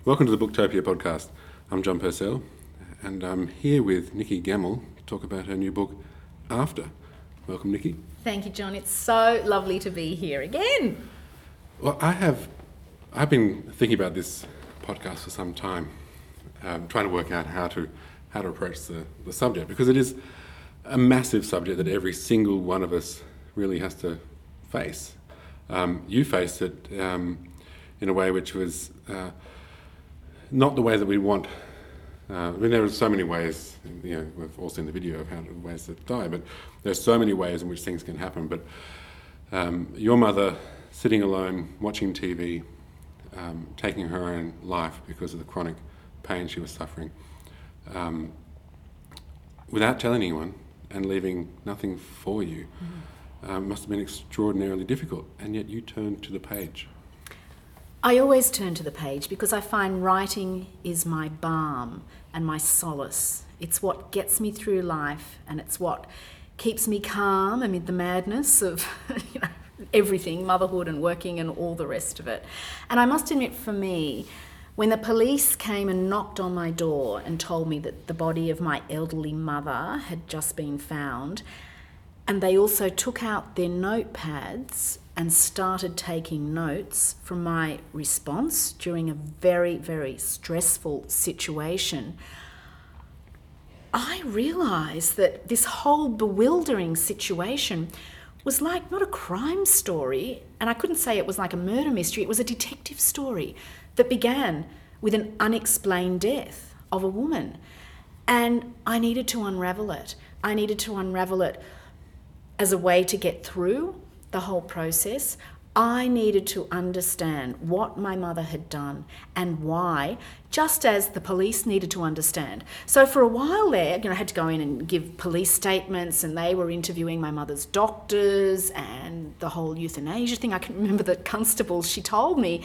Welcome to the Booktopia podcast. I'm John Purcell, and I'm here with Nikki Gamble to talk about her new book, After. Welcome, Nikki. Thank you, John. It's so lovely to be here again. Well, I've been thinking about this podcast for some time, trying to work out how to approach the subject, because it is a massive subject that every single one of us really has to face. You faced it in a way which was not the way that we want. There are so many ways, we've all seen the video of how ways that die, but there's so many ways in which things can happen. But your mother sitting alone, watching TV, taking her own life because of the chronic pain she was suffering, without telling anyone and leaving nothing for you, must have been extraordinarily difficult, and yet you turned to the page. I always turn to the page because I find writing is my balm and my solace. It's what gets me through life, and it's what keeps me calm amid the madness of everything, motherhood and working and all the rest of it. And I must admit, for me, when the police came and knocked on my door and told me that the body of my elderly mother had just been found, and they also took out their notepads and started taking notes from my response during a very, very stressful situation, I realised that this whole bewildering situation was like not a crime story, and I couldn't say it was like a murder mystery, it was a detective story that began with an unexplained death of a woman. And I needed to unravel it. I needed to unravel it as a way to get through the whole process. I needed to understand what my mother had done and why, just as the police needed to understand. So for a while there, I had to go in and give police statements, and they were interviewing my mother's doctors and the whole euthanasia thing. I can remember the constable, she told me,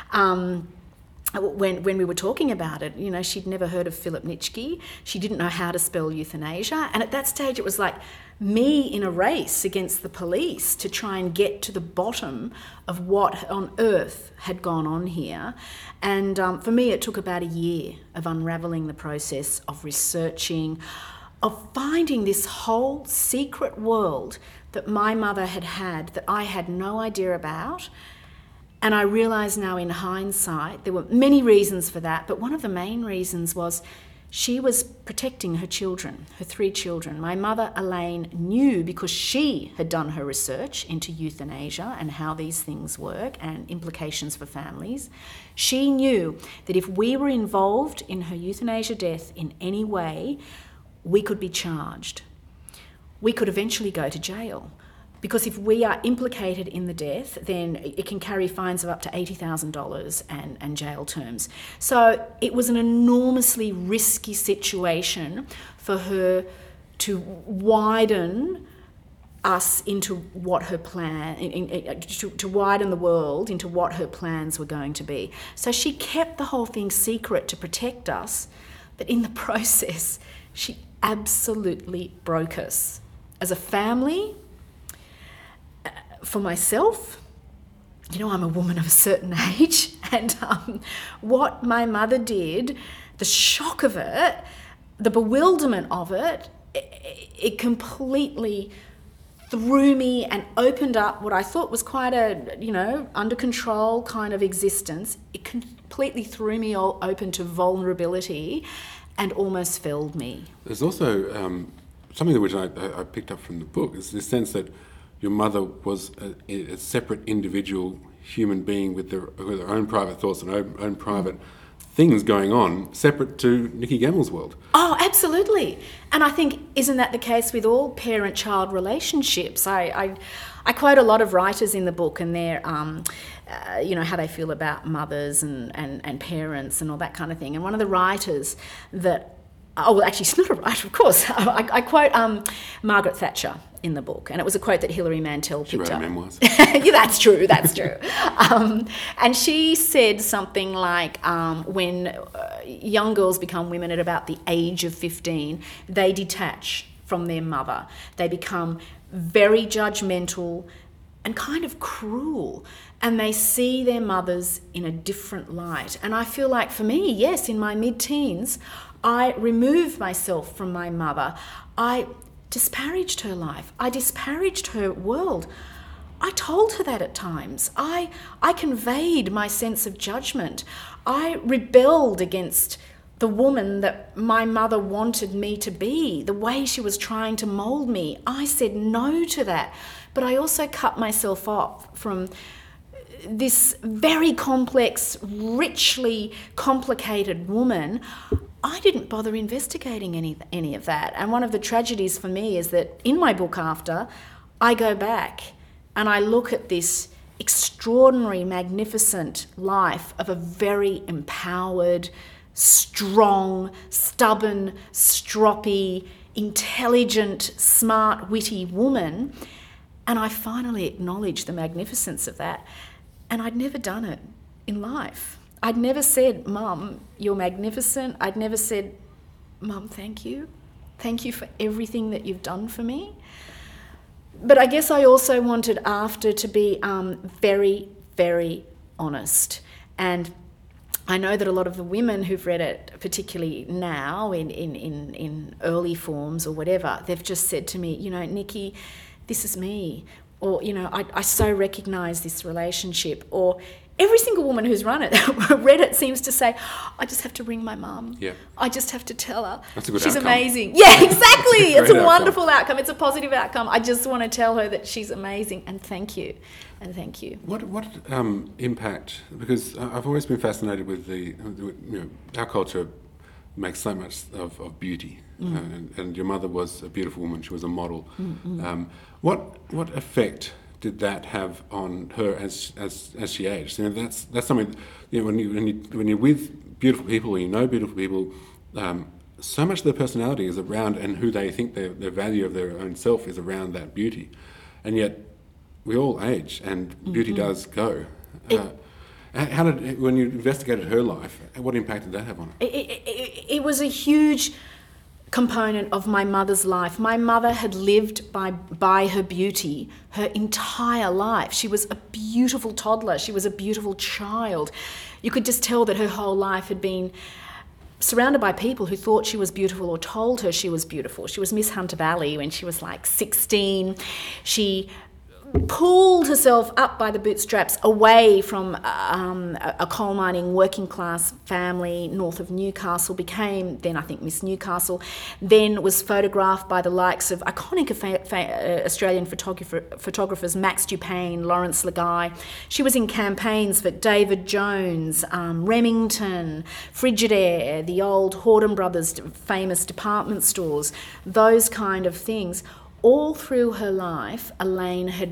when we were talking about it, she'd never heard of Philip Nitschke. She didn't know how to spell euthanasia. And at that stage, it was like me in a race against the police to try and get to the bottom of what on earth had gone on here. And for me, it took about a year of unravelling the process, of researching, of finding this whole secret world that my mother had had that I had no idea about. And I realise now in hindsight, there were many reasons for that, but one of the main reasons was she was protecting her children, her 3 children. My mother, Elaine, knew, because she had done her research into euthanasia and how these things work and implications for families. She knew that if we were involved in her euthanasia death in any way, we could be charged. We could eventually go to jail. Because if we are implicated in the death, then it can carry fines of up to $80,000 and jail terms. So it was an enormously risky situation for her to widen us into what her plan, to widen the world into what her plans were going to be. So she kept the whole thing secret to protect us, but in the process, she absolutely broke us. As a family, for myself, I'm a woman of a certain age, and what my mother did, the shock of it, the bewilderment of it, it completely threw me and opened up what I thought was quite a, under control kind of existence. It completely threw me all open to vulnerability and almost felled me. There's also something which I picked up from the book, is this sense that your mother was a separate individual human being with her own private thoughts and own private things going on, separate to Nikki Gamble's world. Oh, absolutely. And I think, isn't that the case with all parent-child relationships? I quote a lot of writers in the book and their, how they feel about mothers and parents and all that kind of thing. And one of the writers that, she's not a writer, of course. I quote Margaret Thatcher in the book, and it was a quote that Hilary Mantel picked up. She wrote memoirs. Yeah, that's true. And she said something like, when young girls become women at about the age of 15, they detach from their mother. They become very judgmental and kind of cruel, and they see their mothers in a different light. And I feel like for me, yes, in my mid-teens, I removed myself from my mother. I disparaged her life. I disparaged her world. I told her that at times. I conveyed my sense of judgment. I rebelled against the woman that my mother wanted me to be, the way she was trying to mould me. I said no to that. But I also cut myself off from this very complex, richly complicated woman. I didn't bother investigating any of that. And one of the tragedies for me is that in my book After, I go back and I look at this extraordinary, magnificent life of a very empowered, strong, stubborn, stroppy, intelligent, smart, witty woman. And I finally acknowledge the magnificence of that. And I'd never done it in life. I'd never said, Mum, you're magnificent. I'd never said, Mum, thank you. Thank you for everything that you've done for me. But I guess I also wanted After to be very, very honest. And I know that a lot of the women who've read it, particularly now in early forms or whatever, they've just said to me, Nikki, this is me. Or, I so recognise this relationship. Or every single woman who's read it seems to say, I just have to ring my mum. Yeah. I just have to tell her. That's a good she's outcome. Amazing. Yeah, exactly. It's a wonderful outcome. It's a positive outcome. I just want to tell her that she's amazing, and thank you. And thank you. What impact? Because I've always been fascinated with our culture makes so much of beauty, and your mother was a beautiful woman. She was a model. What effect did that have on her as she aged? That's something. When you're with beautiful people, beautiful people. So much of their personality is around, and who they think their value of their own self is around that beauty, and yet we all age, and beauty does go. When you investigated her life, what impact did that have on her? It was a huge component of my mother's life. My mother had lived by her beauty her entire life. She was a beautiful toddler. She was a beautiful child. You could just tell that her whole life had been surrounded by people who thought she was beautiful or told her she was beautiful. She was Miss Hunter Valley when she was like 16. She pulled herself up by the bootstraps away from a coal mining working class family north of Newcastle, became then I think Miss Newcastle, then was photographed by the likes of iconic Australian photographers Max Dupain, Lawrence Legai. She was in campaigns for David Jones, Remington, Frigidaire, the old Horton Brothers famous department stores, those kind of things. All through her life, Elaine had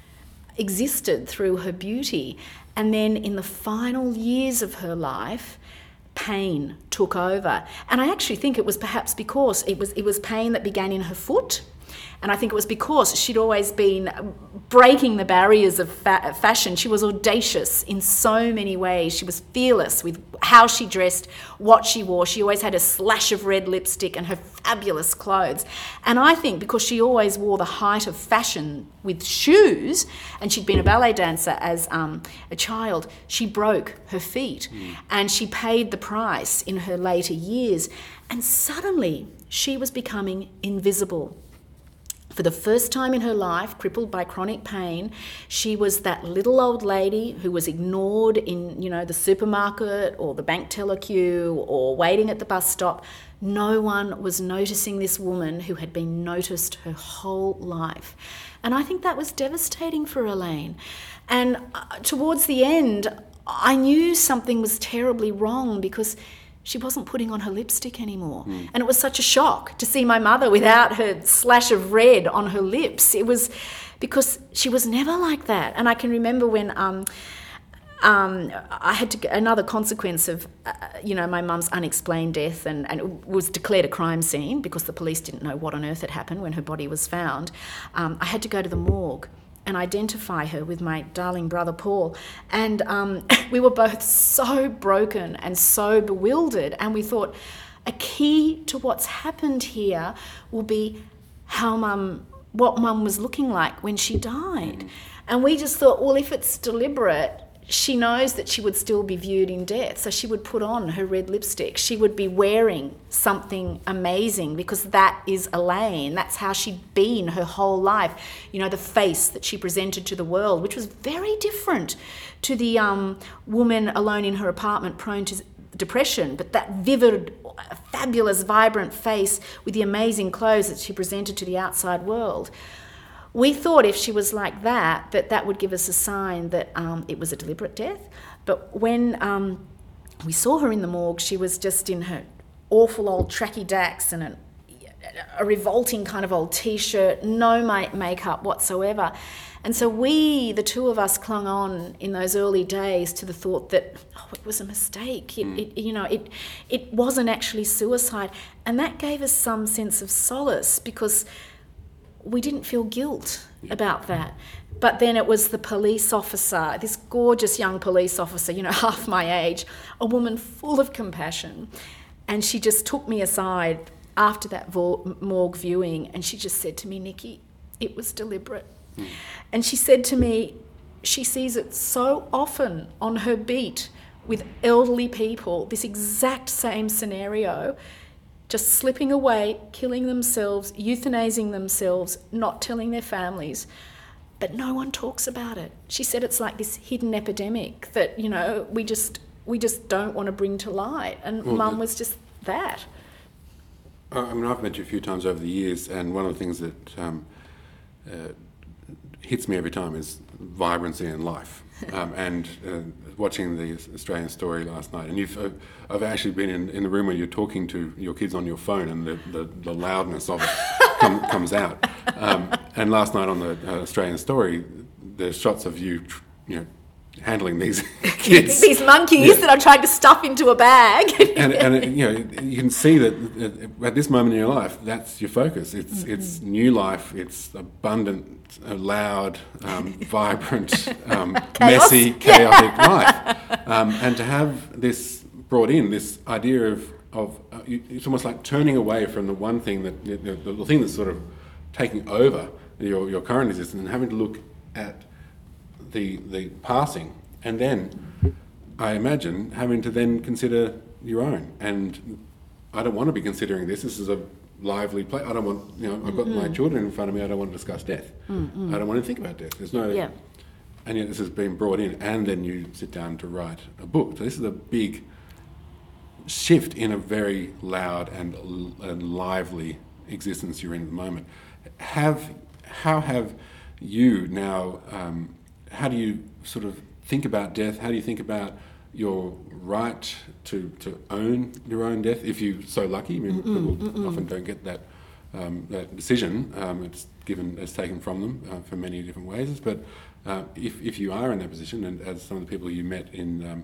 existed through her beauty. And then in the final years of her life, pain took over. And I actually think it was perhaps because it was pain that began in her foot. And I think it was because she'd always been breaking the barriers of fashion. She was audacious in so many ways. She was fearless with how she dressed, what she wore. She always had a slash of red lipstick and her fabulous clothes. And I think because she always wore the height of fashion with shoes, and she'd been a ballet dancer as a child, she broke her feet. And she paid the price in her later years. And suddenly she was becoming invisible. For the first time in her life, crippled by chronic pain, she was that little old lady who was ignored in, the supermarket or the bank teller queue or waiting at the bus stop. No one was noticing this woman who had been noticed her whole life. And I think that was devastating for Elaine. And towards the end, I knew something was terribly wrong because she wasn't putting on her lipstick anymore. And it was such a shock to see my mother without her slash of red on her lips. It was because she was never like that. And I can remember when I had to, another consequence of, my mum's unexplained death, and it was declared a crime scene because the police didn't know what on earth had happened when her body was found. I had to go to the morgue and identify her with my darling brother Paul. And we were both so broken and so bewildered. And we thought a key to what's happened here will be what mum was looking like when she died. And we just thought, well, if it's deliberate, she knows that she would still be viewed in death. So she would put on her red lipstick. She would be wearing something amazing because that is Elaine. That's how she'd been her whole life. You know, the face that she presented to the world, which was very different to the woman alone in her apartment prone to depression, but that vivid, fabulous, vibrant face with the amazing clothes that she presented to the outside world. We thought if she was like that, that would give us a sign that it was a deliberate death. But when we saw her in the morgue, she was just in her awful old tracky dacks and a revolting kind of old T-shirt, no makeup whatsoever. And so we, the two of us, clung on in those early days to the thought that, it was a mistake. It wasn't actually suicide. And that gave us some sense of solace because we didn't feel guilt about that. But then it was the police officer, this gorgeous young police officer, half my age, a woman full of compassion. And she just took me aside after that morgue viewing and she just said to me, Nikki, it was deliberate. And she said to me, she sees it so often on her beat with elderly people, this exact same scenario, just slipping away, killing themselves, euthanizing themselves, not telling their families. But no one talks about it. She said it's like this hidden epidemic that, we just don't want to bring to light. And Mum was just that. I mean, I've met you a few times over the years, and one of the things that hits me every time is vibrancy and life. And watching the Australian Story last night, and I've actually been in the room where you're talking to your kids on your phone, and the loudness of it comes out. And last night on the Australian Story, there's shots of you, handling these kids, these monkeys that I'm trying to stuff into a bag. and you can see that at this moment in your life, that's your focus. It's new life. It's abundant, loud, vibrant, messy, chaotic life. And to have this brought in, this idea of it's almost like turning away from the one thing that the thing that's sort of taking over your current existence, and having to look at the passing, and then I imagine having to then consider your own. And I don't want to be considering this. This is a lively place. I don't want, I've got my children in front of me. I don't want to discuss death. I don't want to think about death. There's no, and yet this has been brought in, and then you sit down to write a book. So this is a big shift in a very loud and lively existence you're in at the moment. How have you now? How do you sort of think about death? How do you think about your right to own your own death, if you're so lucky? I mean, people often don't get that decision. It's taken from them for many different ways. But if you are in that position, and as some of the people you met in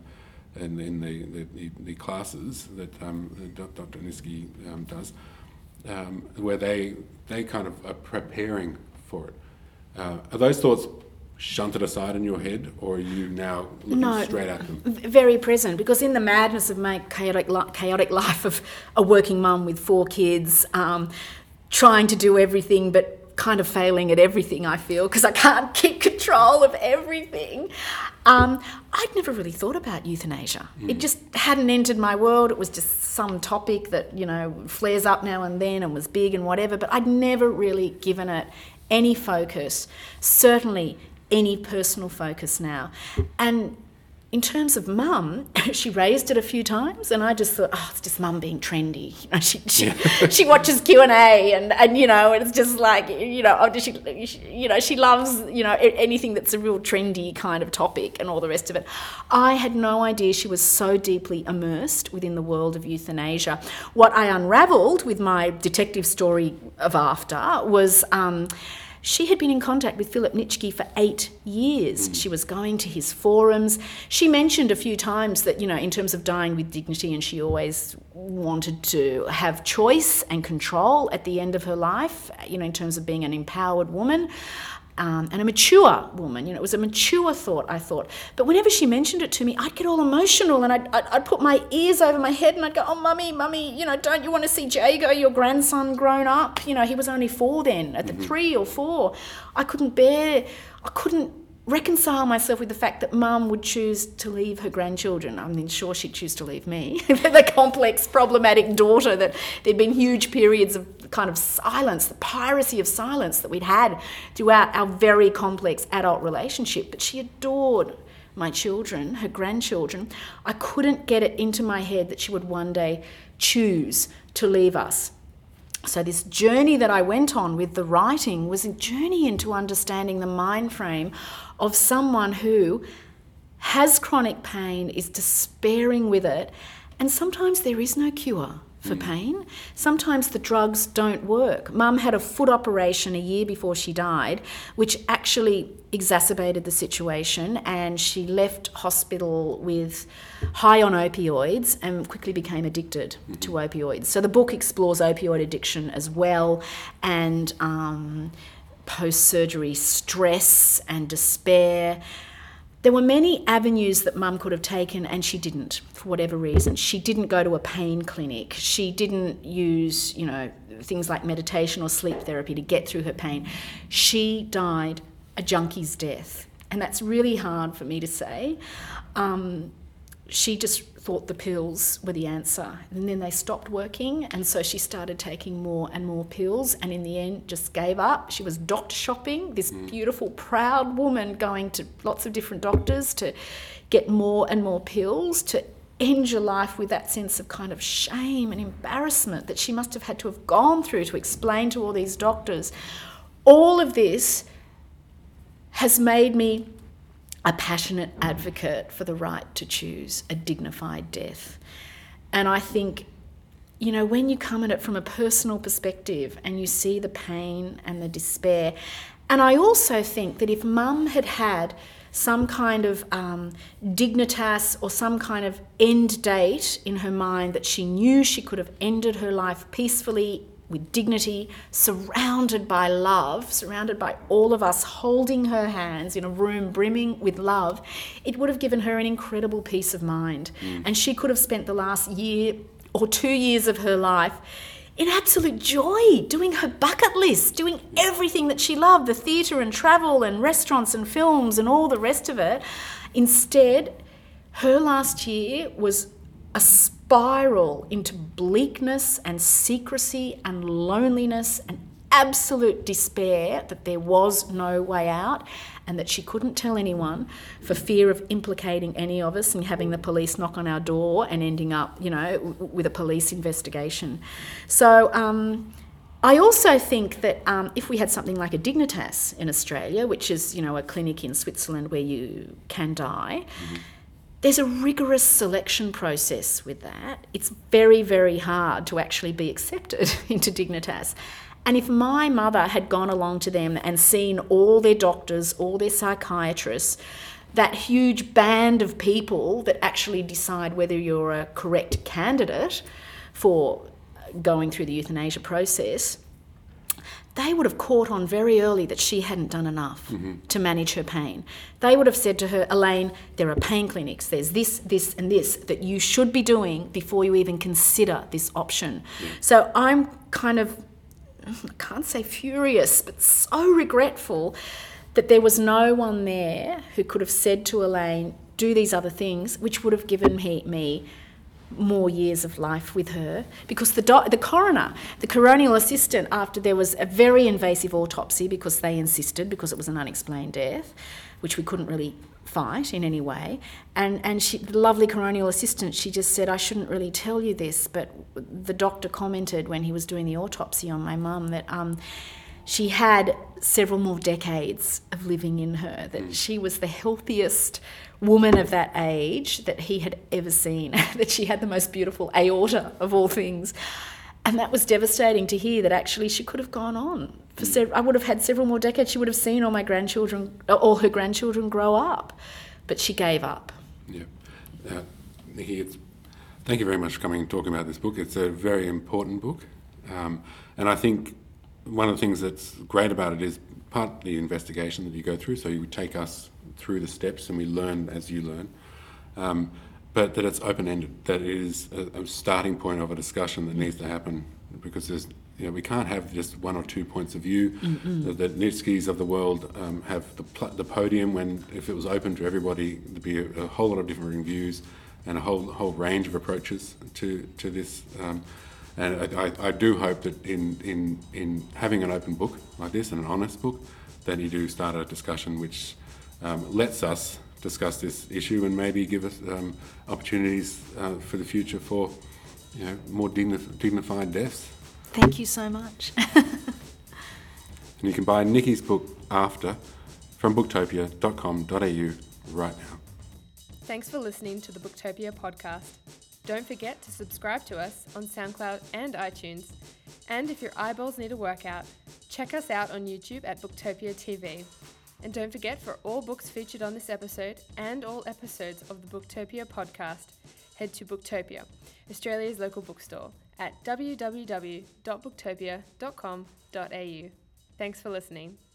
the classes that Dr. Niski does, where they kind of are preparing for it, are those thoughts shunted aside in your head, or are you now looking straight at them? Very present, because in the madness of my chaotic life of a working mum with 4 kids, trying to do everything but kind of failing at everything, I feel, because I can't keep control of everything. I'd never really thought about euthanasia. It just hadn't entered my world. It was just some topic that, flares up now and then and was big and whatever, but I'd never really given it any focus, certainly any personal focus now. And in terms of Mum, she raised it a few times, and I just thought, it's just Mum being trendy. She watches Q&A, and it's just like, she loves anything that's a real trendy kind of topic and all the rest of it. I had no idea she was so deeply immersed within the world of euthanasia. What I unravelled with my detective story of after was she had been in contact with Philip Nitschke for 8 years. She was going to his forums. She mentioned a few times that, in terms of dying with dignity, and she always wanted to have choice and control at the end of her life, in terms of being an empowered woman. And a mature woman, it was a mature thought, I thought. But whenever she mentioned it to me, I'd get all emotional, and I'd put my ears over my head, and I'd go, mummy, don't you want to see Jago, your grandson, grown up? He was only 4 then, at the 3 or 4. I couldn't reconcile myself with the fact that Mum would choose to leave her grandchildren. I mean, sure, she'd choose to leave me, the complex, problematic daughter, that there'd been huge periods of kind of silence, the piracy of silence that we'd had throughout our very complex adult relationship. But she adored my children, her grandchildren. I couldn't get it into my head that she would one day choose to leave us. So this journey that I went on with the writing was a journey into understanding the mind frame of someone who has chronic pain, is despairing with it, and sometimes there is no cure for pain. Sometimes the drugs don't work. Mum had a foot operation a year before she died, which actually exacerbated the situation, and she left hospital with high on opioids and quickly became addicted to opioids. So the book explores opioid addiction as well, and post-surgery stress and despair. There were many avenues that Mum could have taken, and she didn't, for whatever reason. She didn't go to a pain clinic. She didn't use, things like meditation or sleep therapy to get through her pain. She died a junkie's death, and that's really hard for me to say. She just thought the pills were the answer, and then they stopped working, and so she started taking more and more pills, and in the end just gave up. She was doctor shopping, this beautiful, proud woman going to lots of different doctors to get more and more pills, to end your life with that sense of kind of shame and embarrassment that she must have had to have gone through to explain to all these doctors. All of this has made me a passionate advocate for the right to choose a dignified death. And I think, when you come at it from a personal perspective and you see the pain and the despair, and I also think that if Mum had had some kind of dignitas or some kind of end date in her mind that she knew she could have ended her life peacefully, with dignity, surrounded by love, surrounded by all of us holding her hands in a room brimming with love, it would have given her an incredible peace of mind. And she could have spent the last year or 2 years of her life in absolute joy, doing her bucket list, doing everything that she loved, the theatre and travel and restaurants and films and all the rest of it. Instead, her last year was a spiral into bleakness and secrecy and loneliness and absolute despair that there was no way out and that she couldn't tell anyone for fear of implicating any of us and having the police knock on our door and ending up, with a police investigation. So I also think that if we had something like a Dignitas in Australia, which is, a clinic in Switzerland where you can die, there's a rigorous selection process with that. It's very, very hard to actually be accepted into Dignitas. And if my mother had gone along to them and seen all their doctors, all their psychiatrists, that huge band of people that actually decide whether you're a correct candidate for going through the euthanasia process, they would have caught on very early that she hadn't done enough to manage her pain. They would have said to her, Elaine, there are pain clinics, there's this, this and this that you should be doing before you even consider this option. So I'm kind of, I can't say furious, but so regretful that there was no one there who could have said to Elaine, do these other things, which would have given me more years of life with her, because the coroner, the coronial assistant, after there was a very invasive autopsy because they insisted, because it was an unexplained death, which we couldn't really fight in any way, and she, the lovely coronial assistant, she just said, I shouldn't really tell you this, but the doctor commented when he was doing the autopsy on my mum that she had several more decades of living in her, that she was the healthiest woman of that age that he had ever seen, that she had the most beautiful aorta of all things. And that was devastating to hear, that actually she could have gone on for I would have had several more decades. She would have seen all her grandchildren grow up, but she gave up. Yeah. Nikki, thank you very much for coming and talking about this book. It's a very important book. And I think one of the things that's great about it is part the investigation that you go through, so you take us through the steps and we learn as you learn, but that it's open-ended, that it is a starting point of a discussion that needs to happen, because we can't have just one or two points of view. The Nitschkis of the world have the podium when, if it was open to everybody, there'd be a whole lot of different views and a whole range of approaches to this. And I do hope that in having an open book like this and an honest book, that you do start a discussion which lets us discuss this issue and maybe give us opportunities for the future for more dignified deaths. Thank you so much. And you can buy Nikki's book After from booktopia.com.au right now. Thanks for listening to the Booktopia podcast. Don't forget to subscribe to us on SoundCloud and iTunes. And if your eyeballs need a workout, check us out on YouTube at Booktopia TV. And don't forget, for all books featured on this episode and all episodes of the Booktopia podcast, head to Booktopia, Australia's local bookstore, at www.booktopia.com.au. Thanks for listening.